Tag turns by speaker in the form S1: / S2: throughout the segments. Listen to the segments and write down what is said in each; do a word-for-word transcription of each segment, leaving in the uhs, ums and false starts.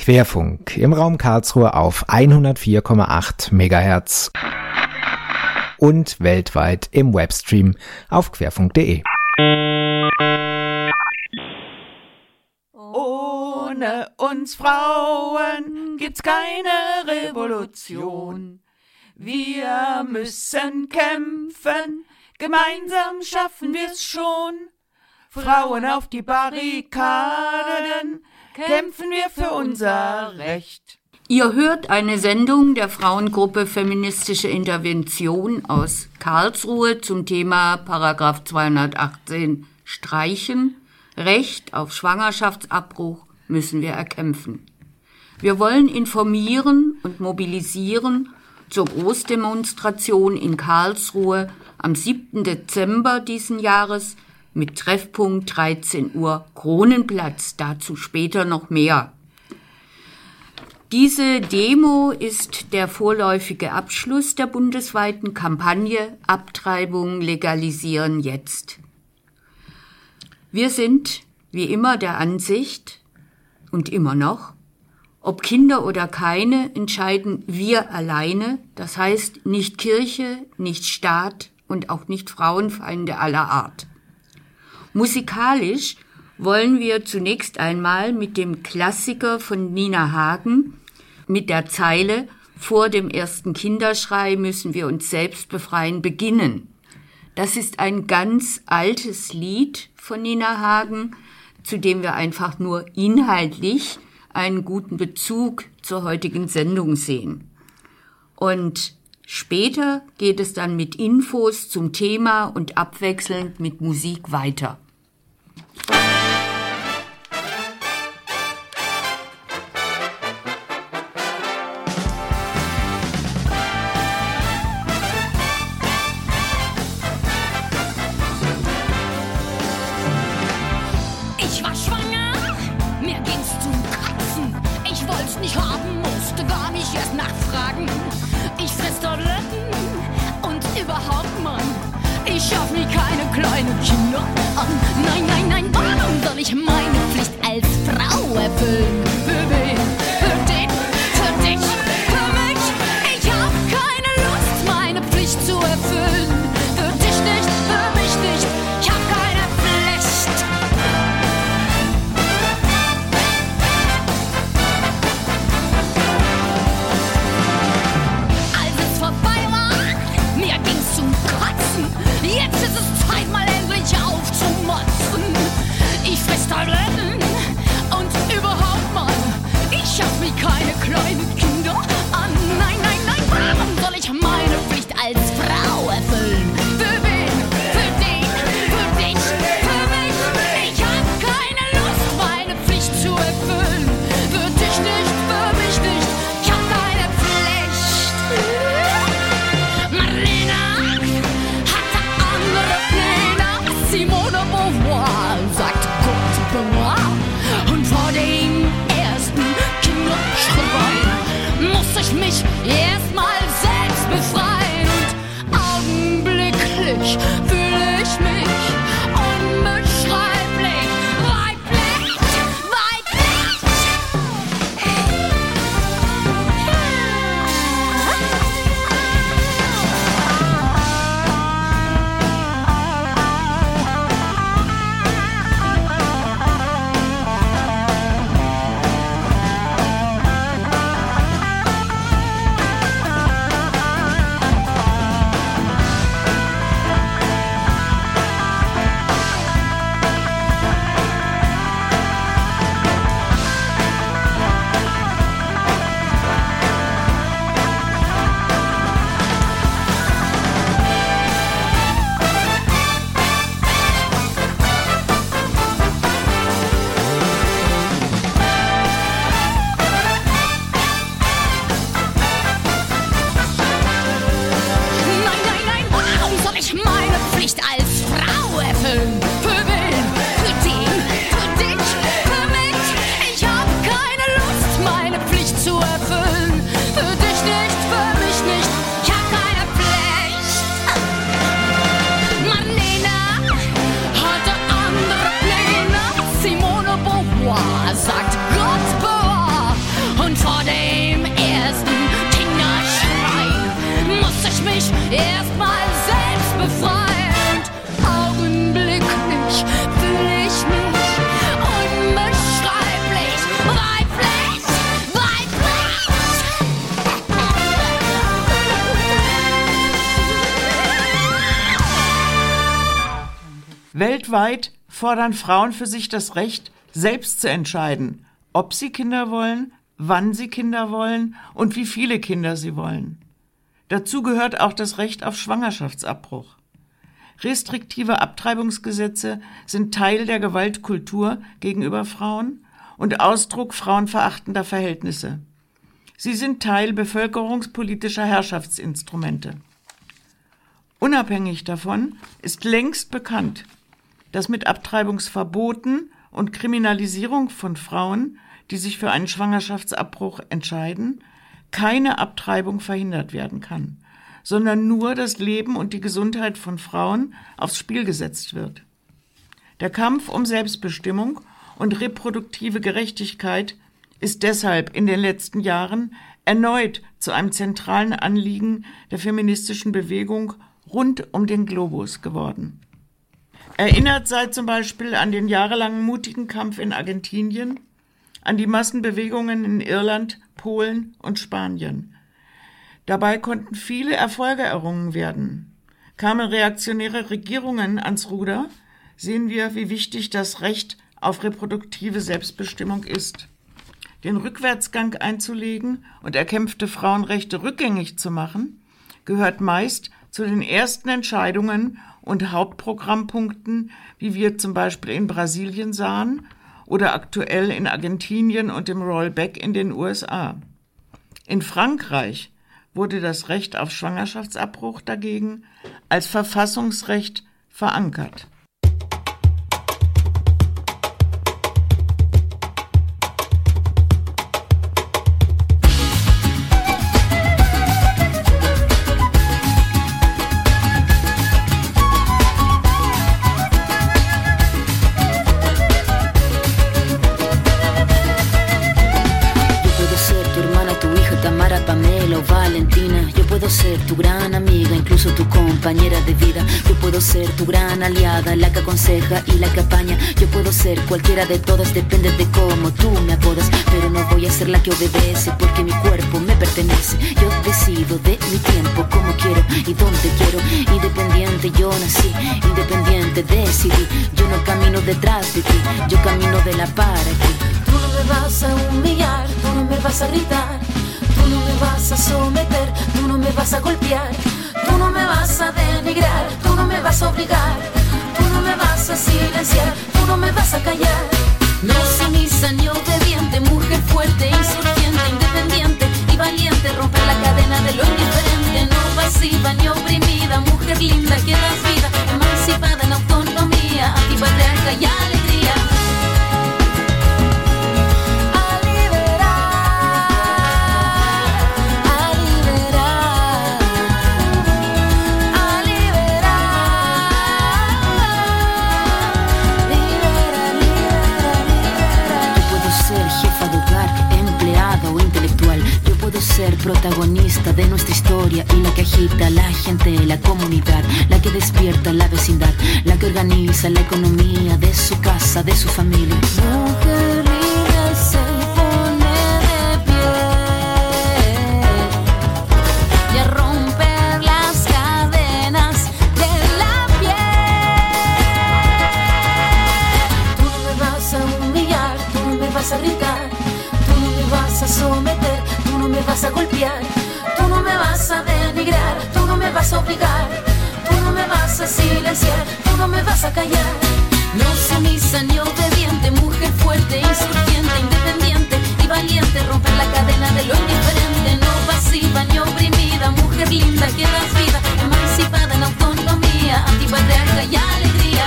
S1: Querfunk im Raum Karlsruhe auf hundertvier Komma acht Megahertz und weltweit im Webstream auf querfunk punkt de.
S2: Ohne uns Frauen gibt's keine Revolution. Wir müssen kämpfen, gemeinsam schaffen wir's schon. Frauen auf die Barrikaden, kämpfen wir für unser Recht.
S3: Ihr hört eine Sendung der Frauengruppe Feministische Intervention aus Karlsruhe zum Thema Paragraph zweihundertachtzehn Streichen. Recht auf Schwangerschaftsabbruch müssen wir erkämpfen. Wir wollen informieren und mobilisieren zur Großdemonstration in Karlsruhe am siebten Dezember diesen Jahres mit Treffpunkt dreizehn Uhr Kronenplatz, dazu später noch mehr. Diese Demo ist der vorläufige Abschluss der bundesweiten Kampagne Abtreibung legalisieren jetzt. Wir sind, wie immer, der Ansicht, und immer noch, ob Kinder oder keine, entscheiden wir alleine, das heißt nicht Kirche, nicht Staat und auch nicht Frauenfeinde aller Art. Musikalisch wollen wir zunächst einmal mit dem Klassiker von Nina Hagen, mit der Zeile „Vor dem ersten Kinderschrei müssen wir uns selbst befreien" beginnen. Das ist ein ganz altes Lied von Nina Hagen, zu dem wir einfach nur inhaltlich einen guten Bezug zur heutigen Sendung sehen. Und später geht es dann mit Infos zum Thema und abwechselnd mit Musik weiter.
S4: Ich war schwanger, mir ging's zum Kotzen. Ich wollt's nicht haben, musste gar nicht erst nachfragen. Ich fress Tabletten und überhaupt, Mann, ich schaff mir keine kleinen Kinder an. Nein, nein, nein, warum soll ich meine Pflicht als Frau erfüllen? Für wen? Für den? Für dich? Für mich? Ich hab keine Lust, meine Pflicht zu erfüllen. Für dich nicht, für mich nicht, ich hab keine Pflicht. Als es vorbei war, mir ging's zum Kotzen. Jetzt ist es Zeit, mal endlich aufzumotzen. Ich fress Tabletten und überhaupt, Mann, ich schaff mir keine kleinen Kinder an. Nein, nein, nein, warum soll ich meine Pflicht als Frau erfüllen? Für wen? Für den? Für dich? Für mich? Ich hab keine Lust, meine Pflicht zu erfüllen. Für dich nicht, für mich nicht, ich hab keine Pflicht. Marlene hatte andere Pläne. Simone Beauvoir sagt Gott bewahr. Und vor dem ersten Kinderschrei muss ich mich erstmal selbst befreien. Und augenblicklich fühle ich mich unbeschreiblich weiblich, weiblich. Nein, nein, nein, warum soll ich meine Pflicht als Frau erfüllen? Für wen? Für den? Für dich? Für mich? Ich hab keine Lust, meine Pflicht zu erfüllen. Für dich nicht, für mich nicht, ich hab keine Pflicht. Marlene hatte andere Pläne. Simone Beauvoir sagt Gott bewahr.
S2: Weltweit fordern Frauen für sich das Recht, selbst zu entscheiden, ob sie Kinder wollen, wann sie Kinder wollen und wie viele Kinder sie wollen. Dazu gehört auch das Recht auf Schwangerschaftsabbruch. Restriktive Abtreibungsgesetze sind Teil der Gewaltkultur gegenüber Frauen und Ausdruck frauenverachtender Verhältnisse. Sie sind Teil bevölkerungspolitischer Herrschaftsinstrumente. Unabhängig davon ist längst bekannt, dass mit Abtreibungsverboten und Kriminalisierung von Frauen, die sich für einen Schwangerschaftsabbruch entscheiden, keine Abtreibung verhindert werden kann, sondern nur das Leben und die Gesundheit von Frauen aufs Spiel gesetzt wird. Der Kampf um Selbstbestimmung und reproduktive Gerechtigkeit ist deshalb in den letzten Jahren erneut zu einem zentralen Anliegen der feministischen Bewegung rund um den Globus geworden. Erinnert sei zum Beispiel an den jahrelangen mutigen Kampf in Argentinien, an die Massenbewegungen in Irland, Polen und Spanien. Dabei konnten viele Erfolge errungen werden. Kamen reaktionäre Regierungen ans Ruder, sehen wir, wie wichtig das Recht auf reproduktive Selbstbestimmung ist. Den Rückwärtsgang einzulegen und erkämpfte Frauenrechte rückgängig zu machen, gehört meist zu den ersten Entscheidungen und Hauptprogrammpunkten, wie wir zum Beispiel in Brasilien sahen oder aktuell in Argentinien und dem Rollback in den U S A. In Frankreich wurde das Recht auf Schwangerschaftsabbruch dagegen als Verfassungsrecht verankert.
S5: Tu gran amiga, incluso tu compañera de vida. Yo puedo ser tu gran aliada, la que aconseja y la que apaña. Yo puedo ser cualquiera de todas, depende de cómo tú me apodas. Pero no voy a ser la que obedece, porque mi cuerpo me pertenece. Yo decido de mi tiempo, como quiero y donde quiero. Independiente yo nací, independiente decidí. Yo no camino detrás de ti, yo camino de la par aquí. Tú no me vas a humillar, tú no me vas a gritar. Tú no me vas a someter, tú no me vas a golpear, tú no me vas a denigrar, tú no me vas a obligar, tú no me vas a silenciar, tú no me vas a callar. No sumisa ni obediente, mujer fuerte, insurgente, independiente y valiente, romper la cadena de lo indiferente, no pasiva ni oprimida, mujer linda que das vida, emancipada en autonomía, antipatriarca y alegría. Ser protagonista de nuestra historia y la que agita a la gente, la comunidad, la que despierta la vecindad, la que organiza la economía de su casa, de su familia. Mujer libre se pone de pie y a romper las cadenas de la piel. Tú no me vas a humillar, tú no me vas a gritar, tú no me vas a someter, tú no me vas a golpear, tú no me vas a denigrar, tú no me vas a obligar, tú no me vas a silenciar, tú no me vas a callar. No sumisa ni obediente, mujer fuerte, insurgente, independiente y valiente, romper la cadena de lo indiferente, no pasiva ni oprimida, mujer linda que das vida, emancipada en autonomía, antipatriarca y alegría.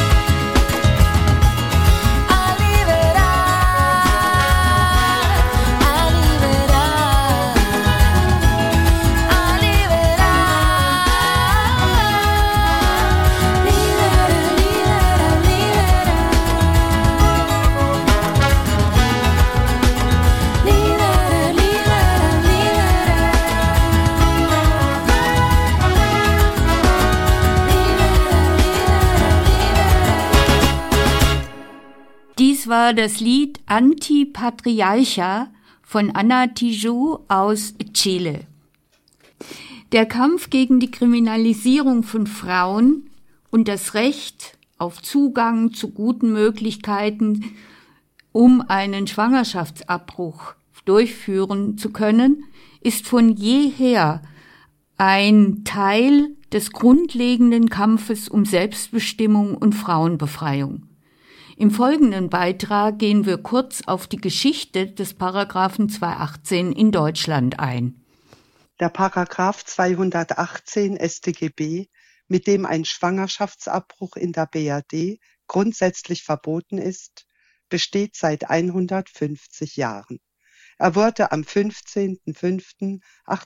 S3: War das Lied Antipatriarcha von Ana Tijoux aus Chile. Der Kampf gegen die Kriminalisierung von Frauen und das Recht auf Zugang zu guten Möglichkeiten, um einen Schwangerschaftsabbruch durchführen zu können, ist von jeher ein Teil des grundlegenden Kampfes um Selbstbestimmung und Frauenbefreiung. Im folgenden Beitrag gehen wir kurz auf die Geschichte des Paragraphen zweihundertachtzehn in Deutschland ein.
S6: Der Paragraph zweihundertachtzehn S t G B, mit dem ein Schwangerschaftsabbruch in der B R D grundsätzlich verboten ist, besteht seit hundertfünfzig Jahren. Er wurde am fünfzehnten fünften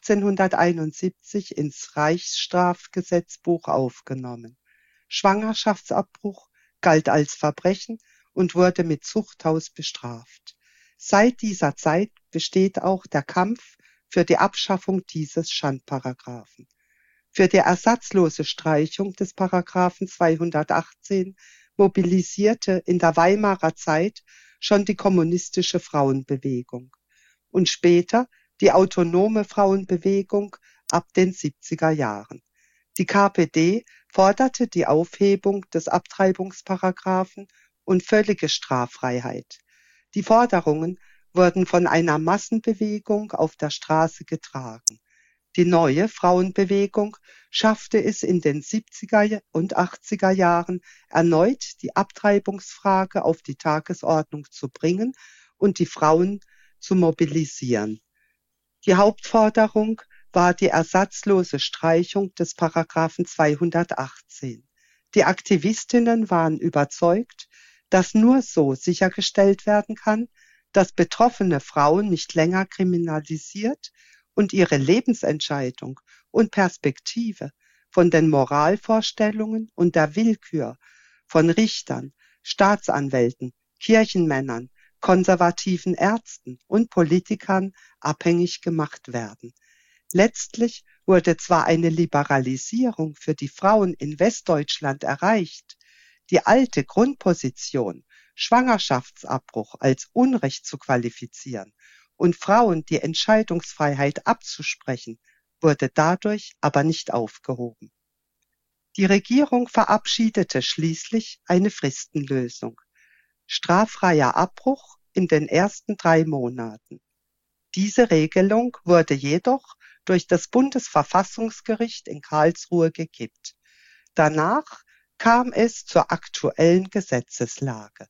S6: achtzehnhunderteinundsiebzig ins Reichsstrafgesetzbuch aufgenommen. Schwangerschaftsabbruch galt als Verbrechen und wurde mit Zuchthaus bestraft. Seit dieser Zeit besteht auch der Kampf für die Abschaffung dieses Schandparagraphen. Für die ersatzlose Streichung des Paragraphen zweihundertachtzehn mobilisierte in der Weimarer Zeit schon die kommunistische Frauenbewegung und später die autonome Frauenbewegung ab den siebziger Jahren. Die K P D forderte die Aufhebung des Abtreibungsparagraphen und völlige Straffreiheit. Die Forderungen wurden von einer Massenbewegung auf der Straße getragen. Die neue Frauenbewegung schaffte es in den siebziger und achtziger Jahren erneut, die Abtreibungsfrage auf die Tagesordnung zu bringen und die Frauen zu mobilisieren. Die Hauptforderung war die ersatzlose Streichung des Paragraphen zweihundertachtzehn. Die Aktivistinnen waren überzeugt, dass nur so sichergestellt werden kann, dass betroffene Frauen nicht länger kriminalisiert und ihre Lebensentscheidung und Perspektive von den Moralvorstellungen und der Willkür von Richtern, Staatsanwälten, Kirchenmännern, konservativen Ärzten und Politikern abhängig gemacht werden. Letztlich wurde zwar eine Liberalisierung für die Frauen in Westdeutschland erreicht, die alte Grundposition, Schwangerschaftsabbruch als Unrecht zu qualifizieren und Frauen die Entscheidungsfreiheit abzusprechen, wurde dadurch aber nicht aufgehoben. Die Regierung verabschiedete schließlich eine Fristenlösung. Straffreier Abbruch in den ersten drei Monaten. Diese Regelung wurde jedoch durch das Bundesverfassungsgericht in Karlsruhe gekippt. Danach kam es zur aktuellen Gesetzeslage.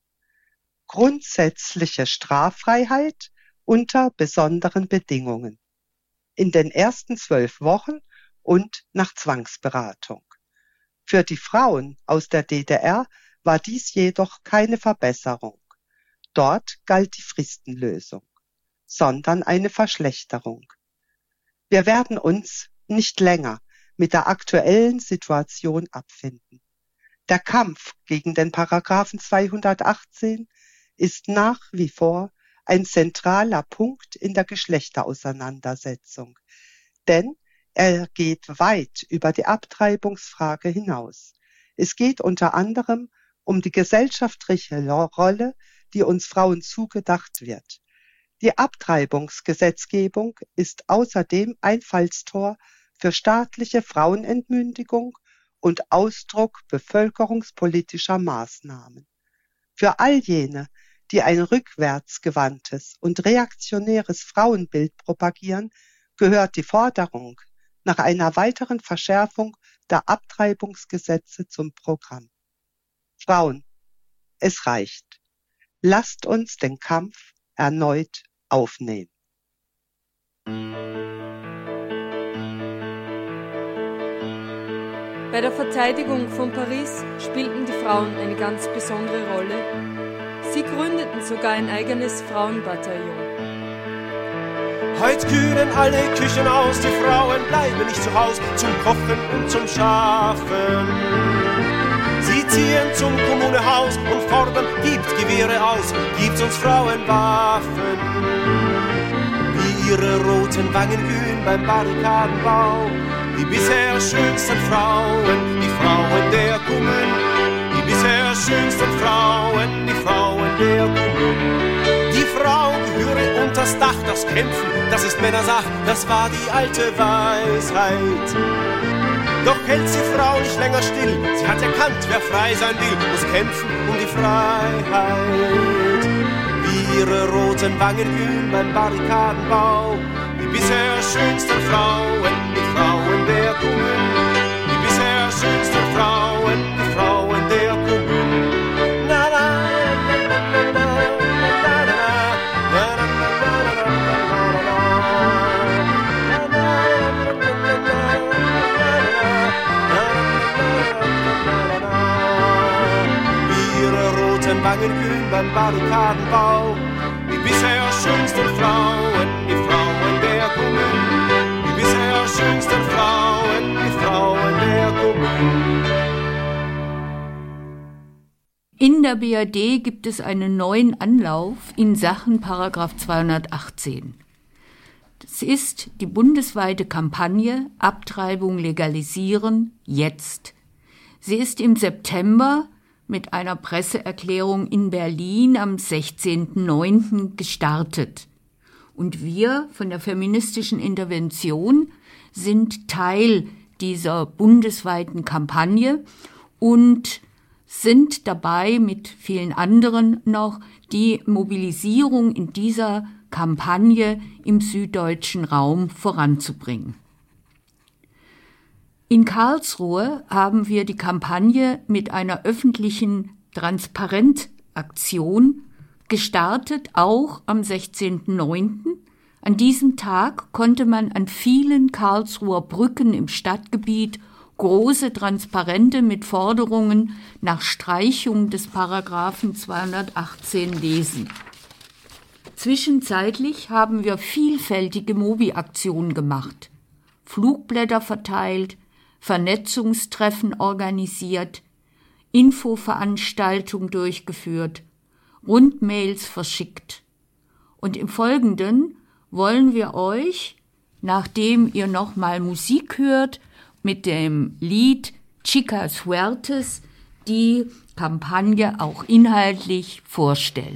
S6: Grundsätzliche Straffreiheit unter besonderen Bedingungen. In den ersten zwölf Wochen und nach Zwangsberatung. Für die Frauen aus der D D R war dies jedoch keine Verbesserung. Dort galt die Fristenlösung, sondern eine Verschlechterung. Wir werden uns nicht länger mit der aktuellen Situation abfinden. Der Kampf gegen den Paragraphen zweihundertachtzehn ist nach wie vor ein zentraler Punkt in der Geschlechterauseinandersetzung, denn er geht weit über die Abtreibungsfrage hinaus. Es geht unter anderem um die gesellschaftliche Rolle, die uns Frauen zugedacht wird. Die Abtreibungsgesetzgebung ist außerdem Einfallstor für staatliche Frauenentmündigung und Ausdruck bevölkerungspolitischer Maßnahmen. Für all jene, die ein rückwärtsgewandtes und reaktionäres Frauenbild propagieren, gehört die Forderung nach einer weiteren Verschärfung der Abtreibungsgesetze zum Programm. Frauen, es reicht. Lasst uns den Kampf erneut aufnehmen.
S7: Bei der Verteidigung von Paris spielten die Frauen eine ganz besondere Rolle. Sie gründeten sogar ein eigenes Frauenbataillon.
S8: Heut kühlen alle Küchen aus, die Frauen bleiben nicht zu Haus zum Kochen und zum Schafen. Sie ziehen zum Kommunehaus und fordern, gibt Gewehre aus, gibt uns Frauen Waffen. Wie ihre roten Wangen glühen beim Barrikadenbau, die bisher schönsten Frauen, die Frauen der Kommune. Die bisher schönsten Frauen, die Frauen der Kommune. Die Frau gehöre unters Dach, das Kämpfen, das ist Männersache, das war die alte Weisheit. Doch hält sie Frau nicht länger still. Sie hat erkannt, wer frei sein will, muss kämpfen um die Freiheit. Wie ihre roten Wangen glühen beim Barrikadenbau, die bisher schönsten Frauen, die Frauen der Kommune. Die bisher schönsten Frauen, die Frauen der Kommune. Na, na, na, na, na, na, na, na, Wangen glühen beim Barrikadenbau, die bisher schönsten Frauen, die Frauen der Kommune. Die bisher schönsten Frauen, die Frauen der Kommune.
S3: In der B R D gibt es einen neuen Anlauf in Sachen Paragraph zweihundertachtzehn. Das ist die bundesweite Kampagne Abtreibung legalisieren jetzt. Sie ist im September mit einer Presseerklärung in Berlin am sechzehnten neunten gestartet. Und wir von der feministischen Intervention sind Teil dieser bundesweiten Kampagne und sind dabei mit vielen anderen noch die Mobilisierung in dieser Kampagne im süddeutschen Raum voranzubringen. In Karlsruhe haben wir die Kampagne mit einer öffentlichen Transparentaktion gestartet, auch am sechzehnten neunten An diesem Tag konnte man an vielen Karlsruher Brücken im Stadtgebiet große Transparente mit Forderungen nach Streichung des Paragraphen zweihundertachtzehn lesen. Zwischenzeitlich haben wir vielfältige Mobi-Aktionen gemacht, Flugblätter verteilt, Vernetzungstreffen organisiert, Infoveranstaltungen durchgeführt, Rundmails verschickt. Und im Folgenden wollen wir euch, nachdem ihr nochmal Musik hört, mit dem Lied Chicas Fuertes die Kampagne auch inhaltlich vorstellen.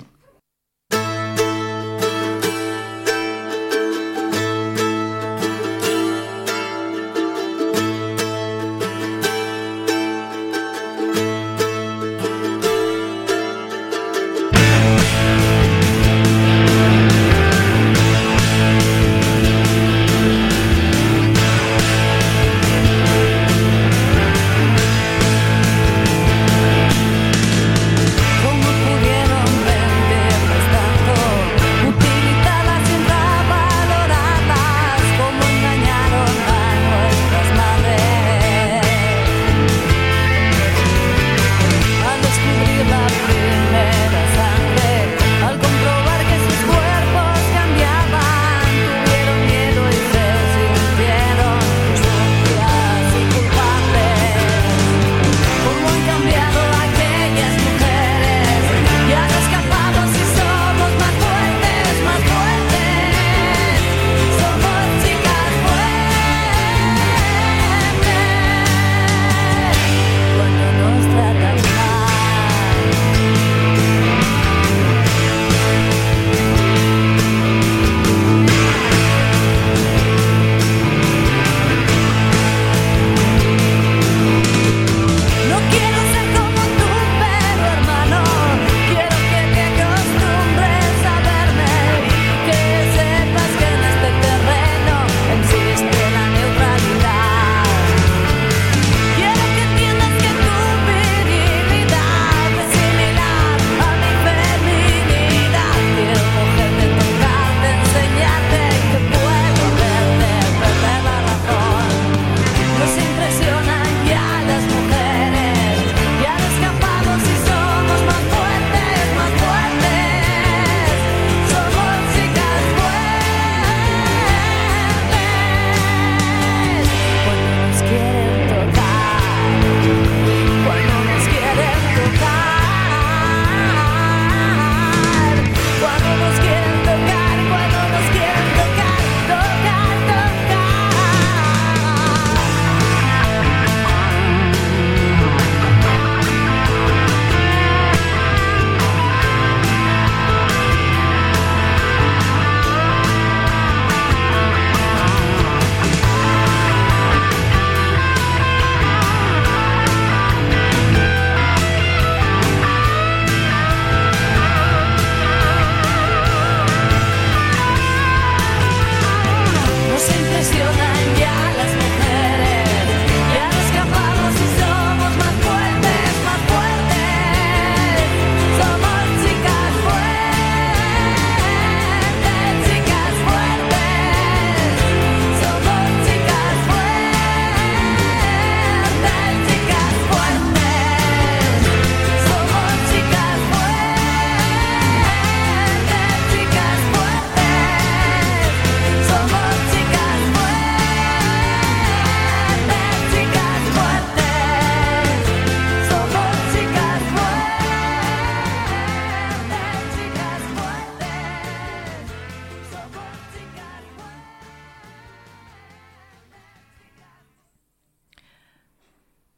S4: ¿Cómo pudieron ver?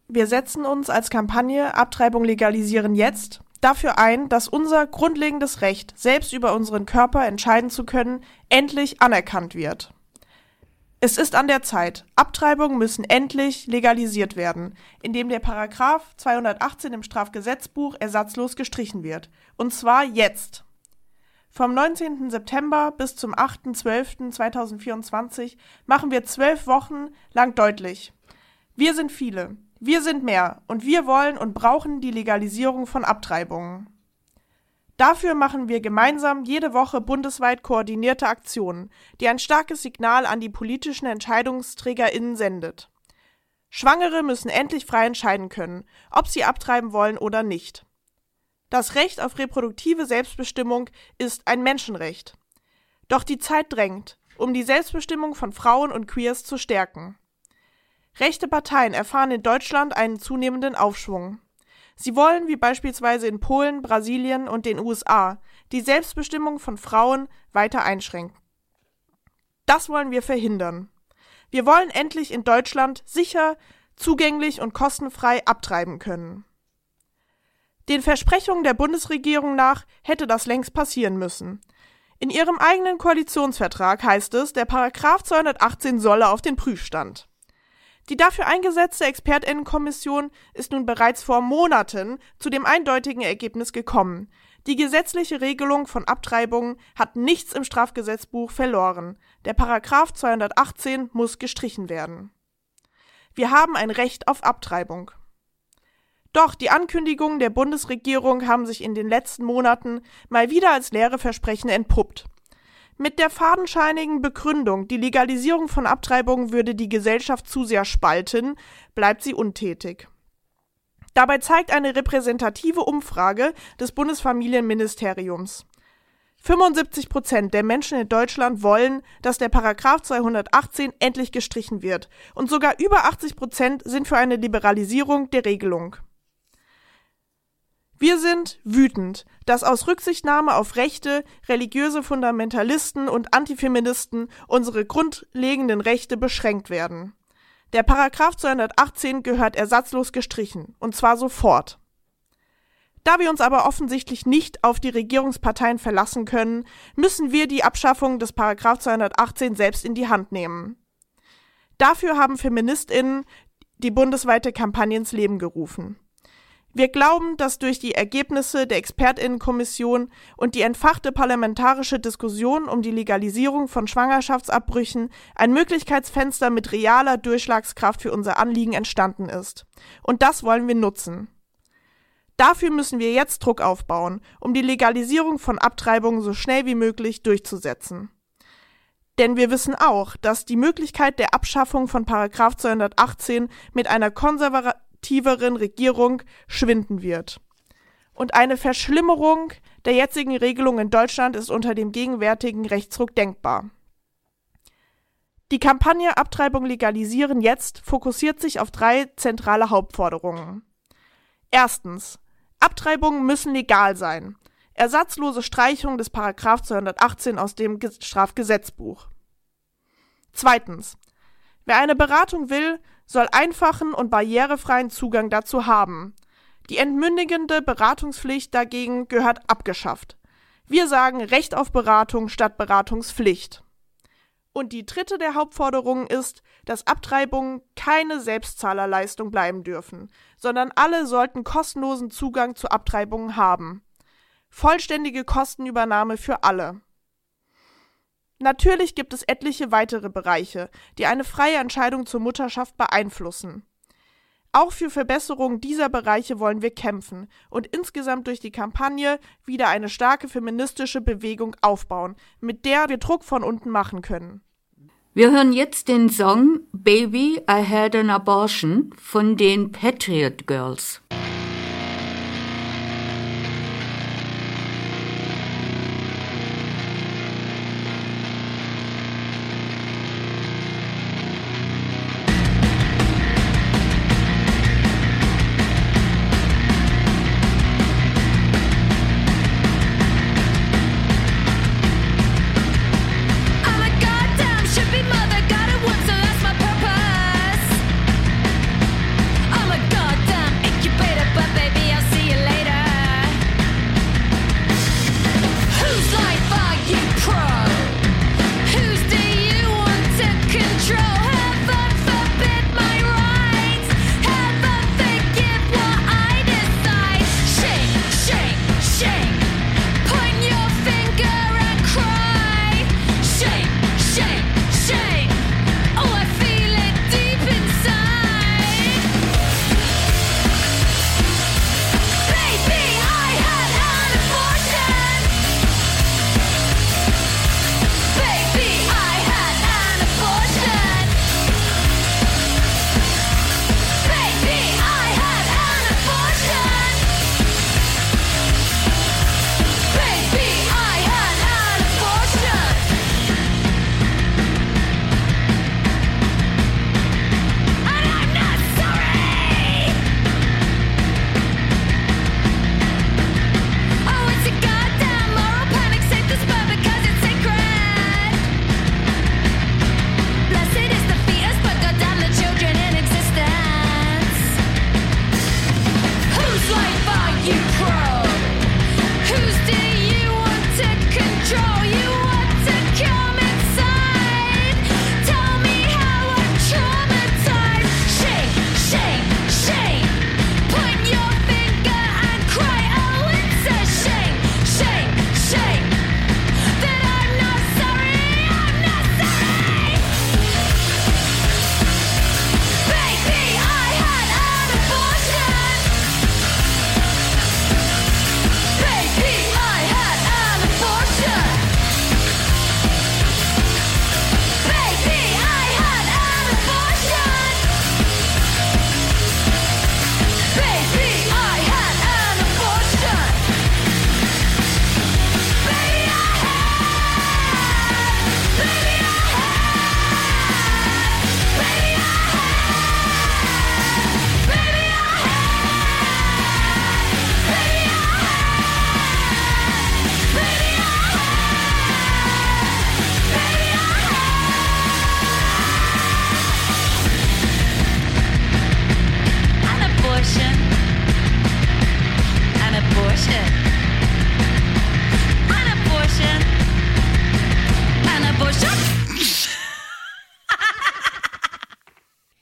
S9: wir setzen uns als Kampagne Abtreibung legalisieren jetzt dafür ein, dass unser grundlegendes Recht, selbst über unseren Körper entscheiden zu können, endlich anerkannt wird. Es ist an der Zeit. Abtreibungen müssen endlich legalisiert werden, indem der Paragraph zweihundertachtzehn im Strafgesetzbuch ersatzlos gestrichen wird. Und zwar jetzt. Vom neunzehnten September bis zum achten zwölften zweitausendvierundzwanzig machen wir zwölf Wochen lang deutlich: Wir sind viele, wir sind mehr und wir wollen und brauchen die Legalisierung von Abtreibungen. Dafür machen wir gemeinsam jede Woche bundesweit koordinierte Aktionen, die ein starkes Signal an die politischen EntscheidungsträgerInnen sendet. Schwangere müssen endlich frei entscheiden können, ob sie abtreiben wollen oder nicht. Das Recht auf reproduktive Selbstbestimmung ist ein Menschenrecht. Doch die Zeit drängt, um die Selbstbestimmung von Frauen und Queers zu stärken. Rechte Parteien erfahren in Deutschland einen zunehmenden Aufschwung. Sie wollen, wie beispielsweise in Polen, Brasilien und den U S A, die Selbstbestimmung von Frauen weiter einschränken. Das wollen wir verhindern. Wir wollen endlich in Deutschland sicher, zugänglich und kostenfrei abtreiben können. Den Versprechungen der Bundesregierung nach hätte das längst passieren müssen. In ihrem eigenen Koalitionsvertrag heißt es, der Paragraph zweihundertachtzehn solle auf den Prüfstand. Die dafür eingesetzte ExpertInnenkommission ist nun bereits vor Monaten zu dem eindeutigen Ergebnis gekommen: Die gesetzliche Regelung von Abtreibungen hat nichts im Strafgesetzbuch verloren. Der Paragraph zweihundertachtzehn muss gestrichen werden. Wir haben ein Recht auf Abtreibung. Doch die Ankündigungen der Bundesregierung haben sich in den letzten Monaten mal wieder als leere Versprechen entpuppt. Mit der fadenscheinigen Begründung, die Legalisierung von Abtreibungen würde die Gesellschaft zu sehr spalten, bleibt sie untätig. Dabei zeigt eine repräsentative Umfrage des Bundesfamilienministeriums: fünfundsiebzig Prozent der Menschen in Deutschland wollen, dass der Paragraph zweihundertachtzehn endlich gestrichen wird, und sogar über achtzig Prozent sind für eine Liberalisierung der Regelung. Wir sind wütend, dass aus Rücksichtnahme auf Rechte, religiöse Fundamentalisten und Antifeministen unsere grundlegenden Rechte beschränkt werden. Der Paragraph zweihundertachtzehn gehört ersatzlos gestrichen, und zwar sofort. Da wir uns aber offensichtlich nicht auf die Regierungsparteien verlassen können, müssen wir die Abschaffung des Paragraph zweihundertachtzehn selbst in die Hand nehmen. Dafür haben FeministInnen die bundesweite Kampagne ins Leben gerufen. Wir glauben, dass durch die Ergebnisse der ExpertInnenkommission und die entfachte parlamentarische Diskussion um die Legalisierung von Schwangerschaftsabbrüchen ein Möglichkeitsfenster mit realer Durchschlagskraft für unser Anliegen entstanden ist. Und das wollen wir nutzen. Dafür müssen wir jetzt Druck aufbauen, um die Legalisierung von Abtreibungen so schnell wie möglich durchzusetzen. Denn wir wissen auch, dass die Möglichkeit der Abschaffung von Paragraph zweihundertachtzehn mit einer konservativen Regierung schwinden wird. Und eine Verschlimmerung der jetzigen Regelung in Deutschland ist unter dem gegenwärtigen Rechtsruck denkbar. Die Kampagne Abtreibung legalisieren jetzt fokussiert sich auf drei zentrale Hauptforderungen. Erstens: Abtreibungen müssen legal sein. Ersatzlose Streichung des Paragraph zweihundertachtzehn aus dem Strafgesetzbuch. Zweitens: Wer eine Beratung will, soll einfachen und barrierefreien Zugang dazu haben. Die entmündigende Beratungspflicht dagegen gehört abgeschafft. Wir sagen Recht auf Beratung statt Beratungspflicht. Und die dritte der Hauptforderungen ist, dass Abtreibungen keine Selbstzahlerleistung bleiben dürfen, sondern alle sollten kostenlosen Zugang zu Abtreibungen haben. Vollständige Kostenübernahme für alle. Natürlich gibt es etliche weitere Bereiche, die eine freie Entscheidung zur Mutterschaft beeinflussen. Auch für Verbesserungen dieser Bereiche wollen wir kämpfen und insgesamt durch die Kampagne wieder eine starke feministische Bewegung aufbauen, mit der wir Druck von unten machen können.
S3: Wir hören jetzt den Song Baby, I Had an Abortion von den Patriot Girls.
S4: I'm a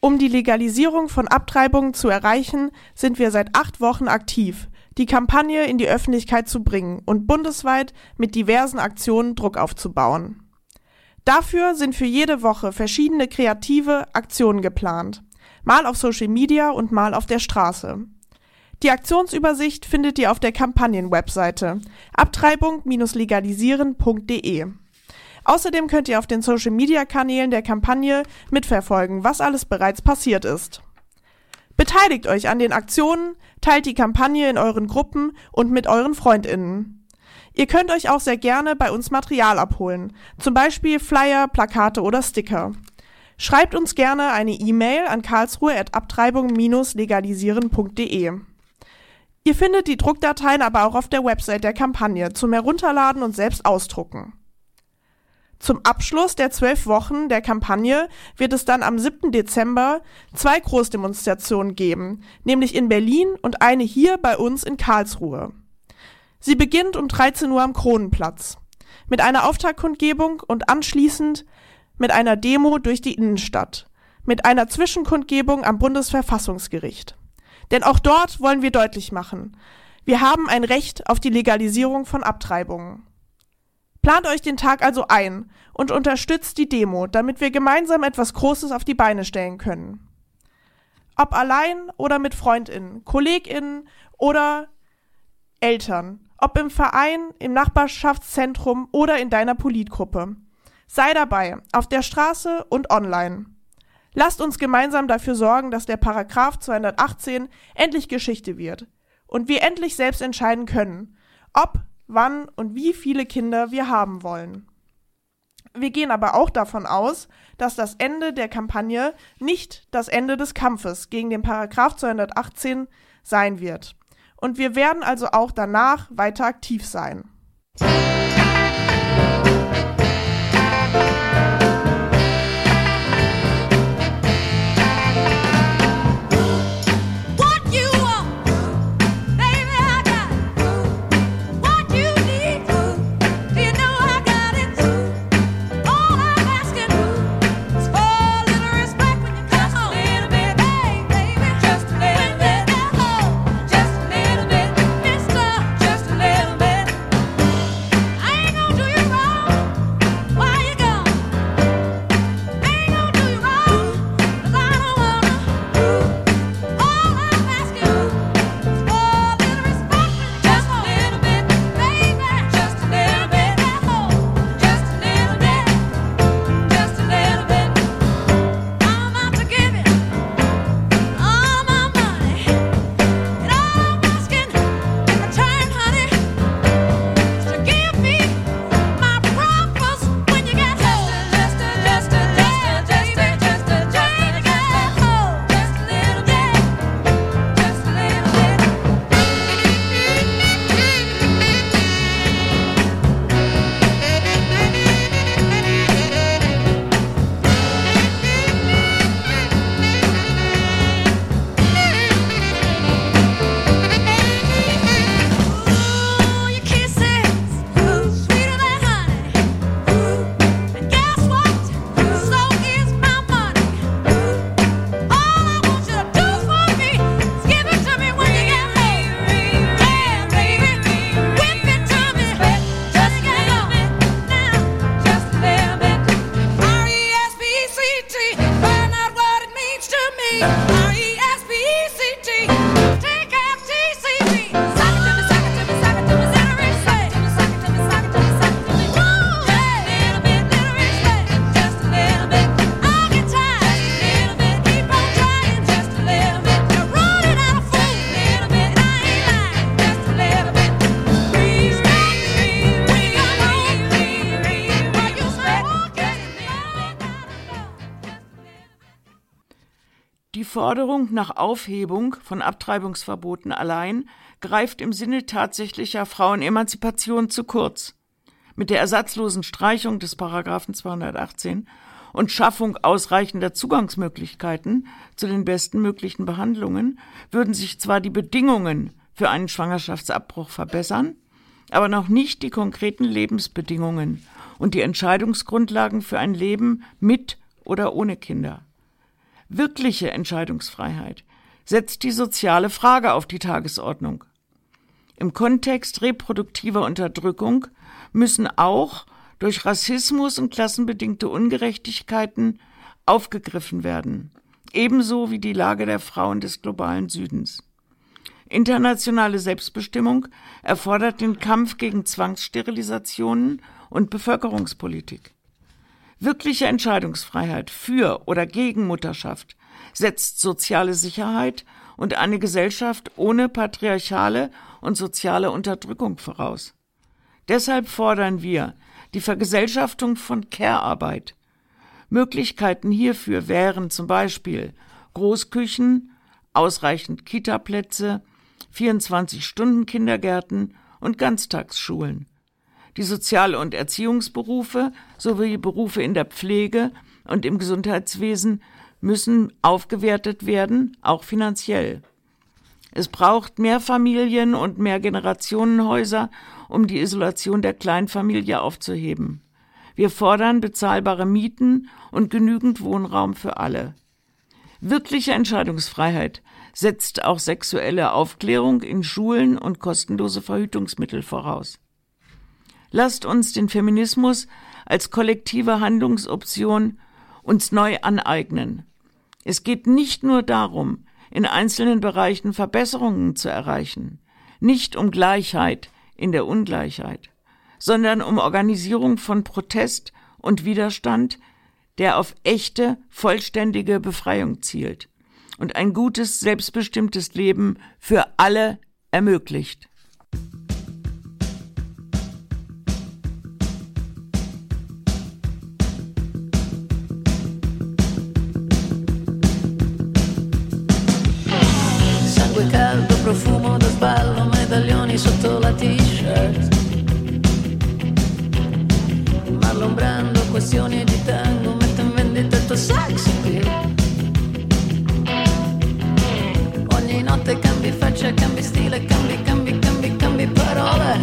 S9: Um die Legalisierung von Abtreibungen zu erreichen, sind wir seit acht Wochen aktiv, die Kampagne in die Öffentlichkeit zu bringen und bundesweit mit diversen Aktionen Druck aufzubauen. Dafür sind für jede Woche verschiedene kreative Aktionen geplant, mal auf Social Media und mal auf der Straße. Die Aktionsübersicht findet ihr auf der Kampagnen-Webseite abtreibung Bindestrich legalisieren Punkt de. Außerdem könnt ihr auf den Social-Media-Kanälen der Kampagne mitverfolgen, was alles bereits passiert ist. Beteiligt euch an den Aktionen, teilt die Kampagne in euren Gruppen und mit euren FreundInnen. Ihr könnt euch auch sehr gerne bei uns Material abholen, zum Beispiel Flyer, Plakate oder Sticker. Schreibt uns gerne eine E-Mail an karlsruhe at abtreibung Bindestrich legalisieren Punkt de. Ihr findet die Druckdateien aber auch auf der Website der Kampagne zum Herunterladen und selbst ausdrucken. Zum Abschluss der zwölf Wochen der Kampagne wird es dann am siebten Dezember zwei Großdemonstrationen geben, nämlich in Berlin und eine hier bei uns in Karlsruhe. Sie beginnt um dreizehn Uhr am Kronenplatz mit einer Auftaktkundgebung und anschließend mit einer Demo durch die Innenstadt, mit einer Zwischenkundgebung am Bundesverfassungsgericht. Denn auch dort wollen wir deutlich machen, wir haben ein Recht auf die Legalisierung von Abtreibungen. Plant euch den Tag also ein und unterstützt die Demo, damit wir gemeinsam etwas Großes auf die Beine stellen können. Ob allein oder mit FreundInnen, KollegInnen oder Eltern, ob im Verein, im Nachbarschaftszentrum oder in deiner Politgruppe. Sei dabei, auf der Straße und online. Lasst uns gemeinsam dafür sorgen, dass der Paragraph zweihundertachtzehn endlich Geschichte wird und wir endlich selbst entscheiden können, ob, wann und wie viele Kinder wir haben wollen. Wir gehen aber auch davon aus, dass das Ende der Kampagne nicht das Ende des Kampfes gegen den Paragraph zweihundertachtzehn sein wird. Und wir werden also auch danach weiter aktiv sein.
S2: Die Forderung nach Aufhebung von Abtreibungsverboten allein greift im Sinne tatsächlicher Frauenemanzipation zu kurz. Mit der ersatzlosen Streichung des Paragraphen zweihundertachtzehn und Schaffung ausreichender Zugangsmöglichkeiten zu den besten möglichen Behandlungen würden sich zwar die Bedingungen für einen Schwangerschaftsabbruch verbessern, aber noch nicht die konkreten Lebensbedingungen und die Entscheidungsgrundlagen für ein Leben mit oder ohne Kinder. Wirkliche Entscheidungsfreiheit setzt die soziale Frage auf die Tagesordnung. Im Kontext reproduktiver Unterdrückung müssen auch durch Rassismus und klassenbedingte Ungerechtigkeiten aufgegriffen werden, ebenso wie die Lage der Frauen des globalen Südens. Internationale Selbstbestimmung erfordert den Kampf gegen Zwangssterilisationen und Bevölkerungspolitik. Wirkliche Entscheidungsfreiheit für oder gegen Mutterschaft setzt soziale Sicherheit und eine Gesellschaft ohne patriarchale und soziale Unterdrückung voraus. Deshalb fordern wir die Vergesellschaftung von Care-Arbeit. Möglichkeiten hierfür wären zum Beispiel Großküchen, ausreichend Kitaplätze, vierundzwanzig-Stunden-Kindergärten und Ganztagsschulen. Die Sozial- und Erziehungsberufe sowie Berufe in der Pflege und im Gesundheitswesen müssen aufgewertet werden, auch finanziell. Es braucht mehr Familien- und mehr Generationenhäuser, um die Isolation der Kleinfamilie aufzuheben. Wir fordern bezahlbare Mieten und genügend Wohnraum für alle. Wirkliche Entscheidungsfreiheit setzt auch sexuelle Aufklärung in Schulen und kostenlose Verhütungsmittel voraus. Lasst uns den Feminismus als kollektive Handlungsoption uns neu aneignen. Es geht nicht nur darum, in einzelnen Bereichen Verbesserungen zu erreichen, nicht um Gleichheit in der Ungleichheit, sondern um Organisierung von Protest und Widerstand, der auf echte, vollständige Befreiung zielt und ein gutes, selbstbestimmtes Leben für alle ermöglicht.
S10: Sangue caldo, profumo da sballo, medaglioni sotto la t-shirt. Marlon Brando, questioni di tango, metto in vendita il tuo sex appeal. Ogni notte cambi faccia, cambi stile, cambi, cambi, cambi, cambi parole.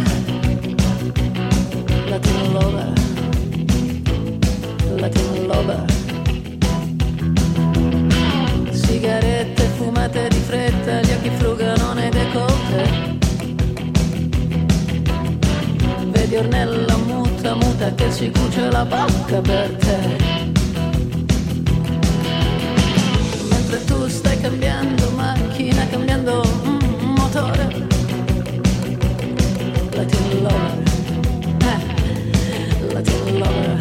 S10: Latino lover, Latino lover. Sigarette fumate di fretta, gli occhi frugano nei décolleté. Vedi Ornella muta, muta che si cuce la bocca per te. Mentre tu stai cambiando macchina, cambiando mm, motore. Latino lover, eh, Latino lover,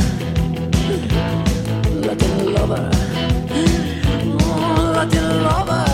S10: Latino lover, oh, Latino lover.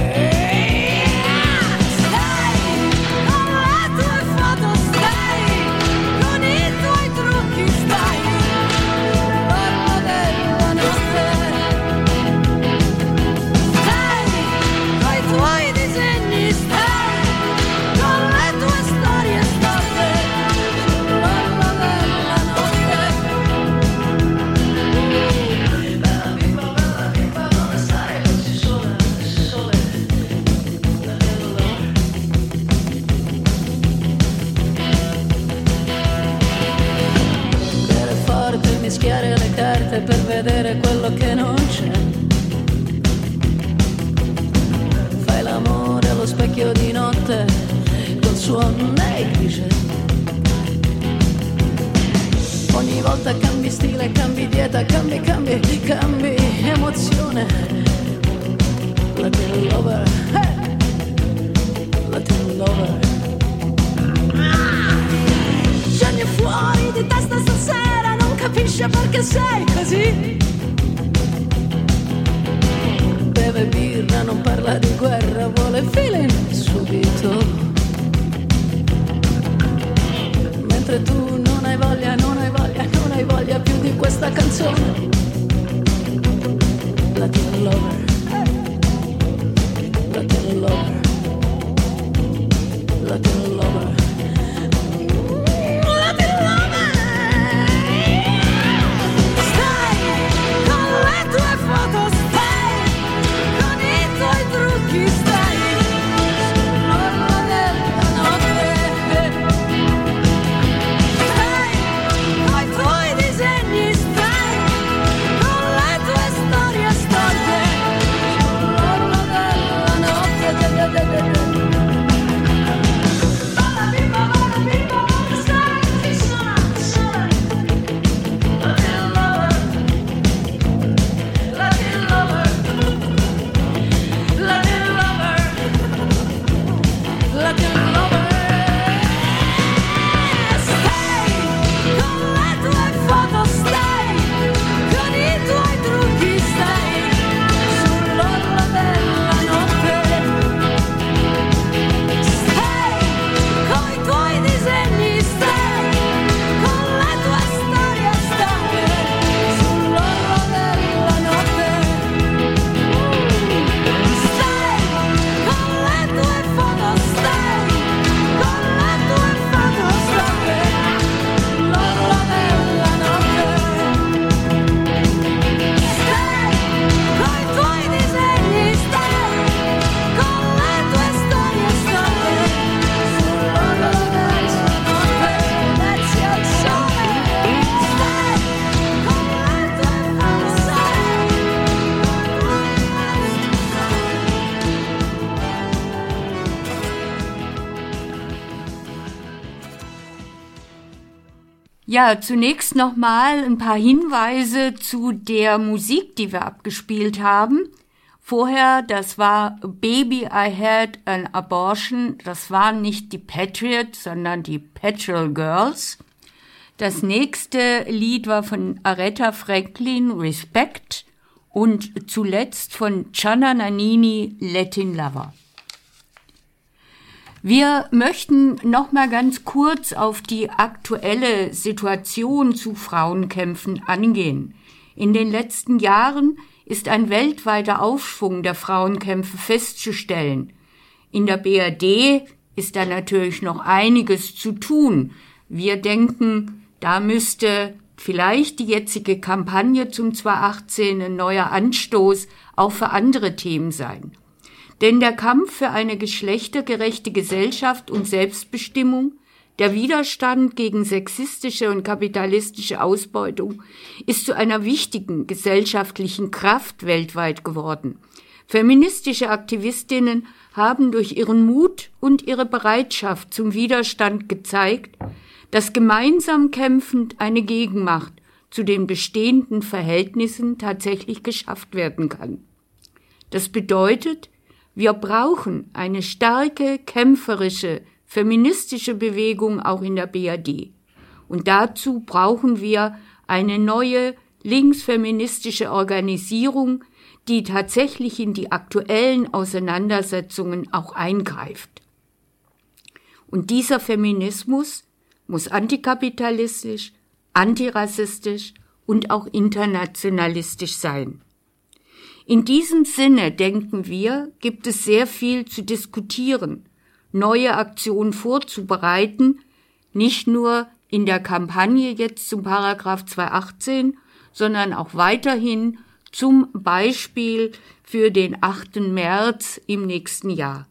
S10: Mischiare le carte per vedere quello che non c'è. Fai l'amore allo specchio di notte col suo negligé. Ogni volta cambi stile, cambi dieta, cambi, cambi, cambi emozione. Latino lover, hey! Latino lover. Scendi fuori di testa stasera, capisce perché sei così. Beve birra, non parla di guerra, vuole feeling subito. Mentre tu non hai voglia, non hai voglia, non hai voglia più di questa canzone. Latino lover, Latino lover, Latino lover.
S4: Con le tue storie storte
S3: Ja, zunächst nochmal ein paar Hinweise zu der Musik, die wir abgespielt haben. Vorher, das war Baby, I Had an Abortion. Das waren nicht die Patriots, sondern die Petrol Girls. Das nächste Lied war von Aretha Franklin, Respect. Und zuletzt von Gianna Nannini, Latin Lover. Wir möchten noch mal ganz kurz auf die aktuelle Situation zu Frauenkämpfen angehen. In den letzten Jahren ist ein weltweiter Aufschwung der Frauenkämpfe festzustellen. In der B R D ist da natürlich noch einiges zu tun. Wir denken, da müsste vielleicht die jetzige Kampagne zum zweitausendachtzehn ein neuer Anstoß auch für andere Themen sein. Denn der Kampf für eine geschlechtergerechte Gesellschaft und Selbstbestimmung, der Widerstand gegen sexistische und kapitalistische Ausbeutung ist zu einer wichtigen gesellschaftlichen Kraft weltweit geworden. Feministische Aktivistinnen haben durch ihren Mut und ihre Bereitschaft zum Widerstand gezeigt, dass gemeinsam kämpfend eine Gegenmacht zu den bestehenden Verhältnissen tatsächlich geschafft werden kann. Das bedeutet, wir brauchen eine starke, kämpferische, feministische Bewegung auch in der B R D. Und dazu brauchen wir eine neue, linksfeministische Organisierung, die tatsächlich in die aktuellen Auseinandersetzungen auch eingreift. Und dieser Feminismus muss antikapitalistisch, antirassistisch und auch internationalistisch sein. In diesem Sinne, denken wir, gibt es sehr viel zu diskutieren, neue Aktionen vorzubereiten, nicht nur in der Kampagne jetzt zum Paragraph zweihundertachtzehn, sondern auch weiterhin zum Beispiel für den achten März im nächsten Jahr.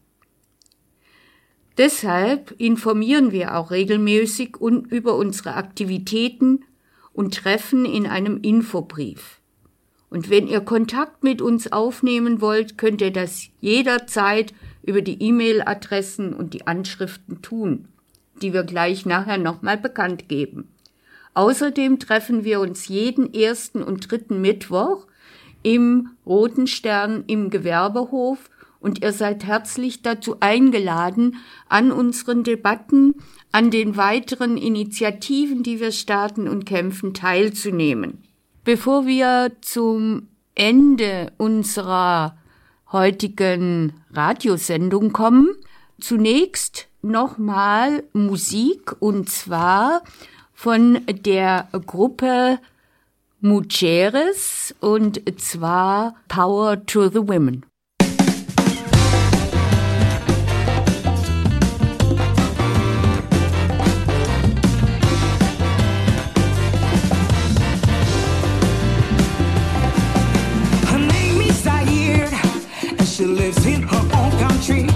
S3: Deshalb informieren wir auch regelmäßig über unsere Aktivitäten und Treffen in einem Infobrief. Und wenn ihr Kontakt mit uns aufnehmen wollt, könnt ihr das jederzeit über die E-Mail-Adressen und die Anschriften tun, die wir gleich nachher nochmal bekannt geben. Außerdem treffen wir uns jeden ersten und dritten Mittwoch im Roten Stern im Gewerbehof und ihr seid herzlich dazu eingeladen, an unseren Debatten, an den weiteren Initiativen, die wir starten und kämpfen, teilzunehmen. Bevor wir zum Ende unserer heutigen Radiosendung kommen, zunächst nochmal Musik, und zwar von der Gruppe Mujeres, und zwar Power to the Women.
S11: She lives in her own country.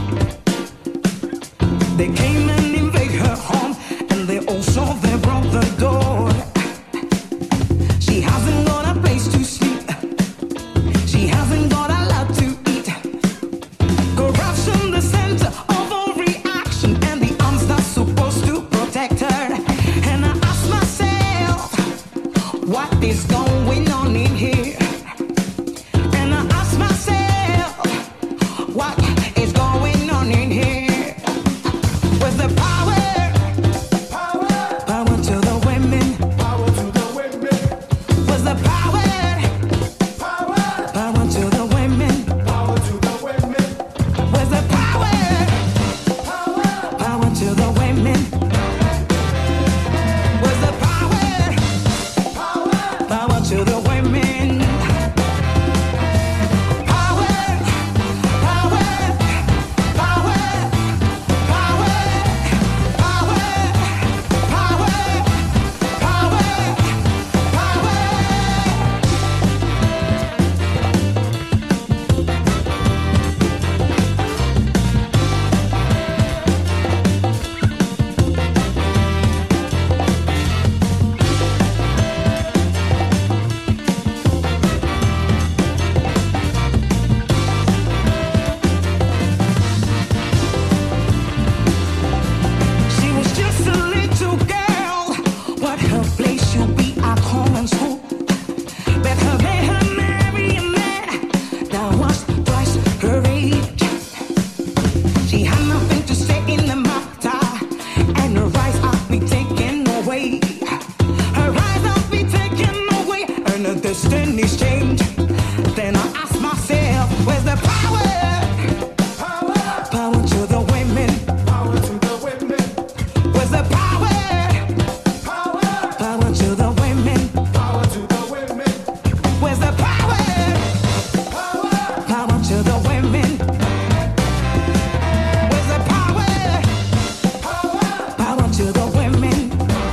S11: They came and invade her home, and they also they broke the door. She hasn't got a place to sleep. She hasn't got a lot to eat. Corruption, the center of all reaction, and the arms that's supposed to protect her. And I ask myself, what is going on in here? And I ask myself, what is going on in here? With the power, power, power to the women, power to the women. With the power, power, power to the women, power to the women. With the power, power, power to the women. With the power, power, power to the women. destiny's changed. Then I ask myself, where's the power? Power, power to the women. Power to the women. Where's the power? Power, power to the women. Power to the women. Where's the power? Power, power to the women. Where's the power? Power, power to the women.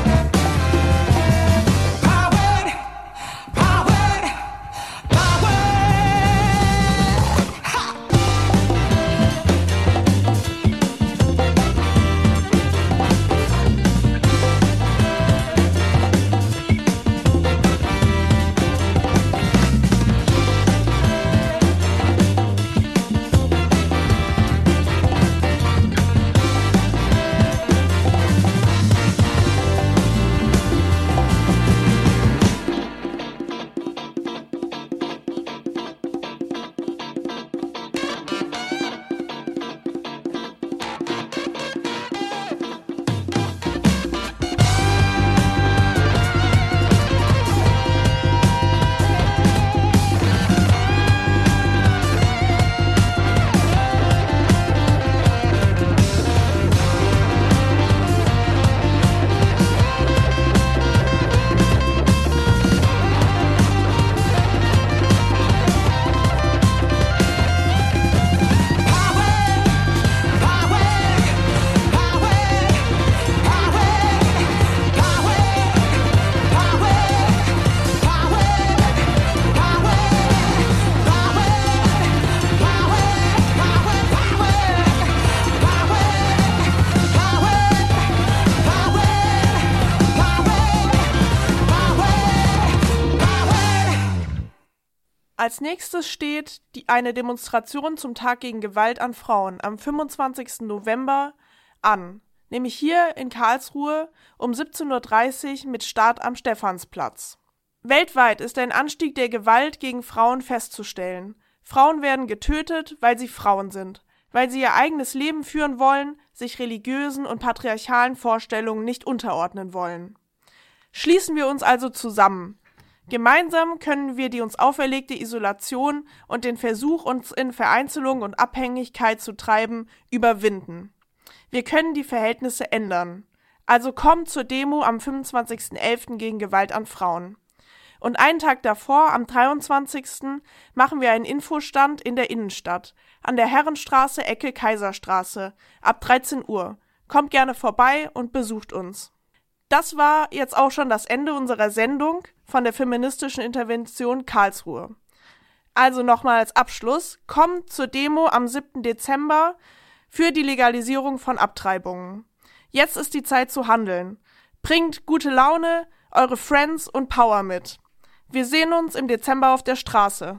S9: Als nächstes steht die, eine Demonstration zum Tag gegen Gewalt an Frauen am fünfundzwanzigsten November an, nämlich hier in Karlsruhe um siebzehn Uhr dreißig mit Start am Stephansplatz. Weltweit ist ein Anstieg der Gewalt gegen Frauen festzustellen. Frauen werden getötet, weil sie Frauen sind, weil sie ihr eigenes Leben führen wollen, sich religiösen und patriarchalen Vorstellungen nicht unterordnen wollen. Schließen wir uns also zusammen. Gemeinsam können wir die uns auferlegte Isolation und den Versuch, uns in Vereinzelung und Abhängigkeit zu treiben, überwinden. Wir können die Verhältnisse ändern. Also kommt zur Demo am fünfundzwanzigsten elften gegen Gewalt an Frauen. Und einen Tag davor, am dreiundzwanzigsten machen wir einen Infostand in der Innenstadt, an der Herrenstraße, Ecke Kaiserstraße, ab dreizehn Uhr. Kommt gerne vorbei und besucht uns. Das war jetzt auch schon das Ende unserer Sendung von der feministischen Intervention Karlsruhe. Also nochmal als Abschluss, kommt zur Demo am siebten Dezember für die Legalisierung von Abtreibungen. Jetzt ist die Zeit zu handeln. Bringt gute Laune, eure Friends und Power mit. Wir sehen uns im Dezember auf der Straße.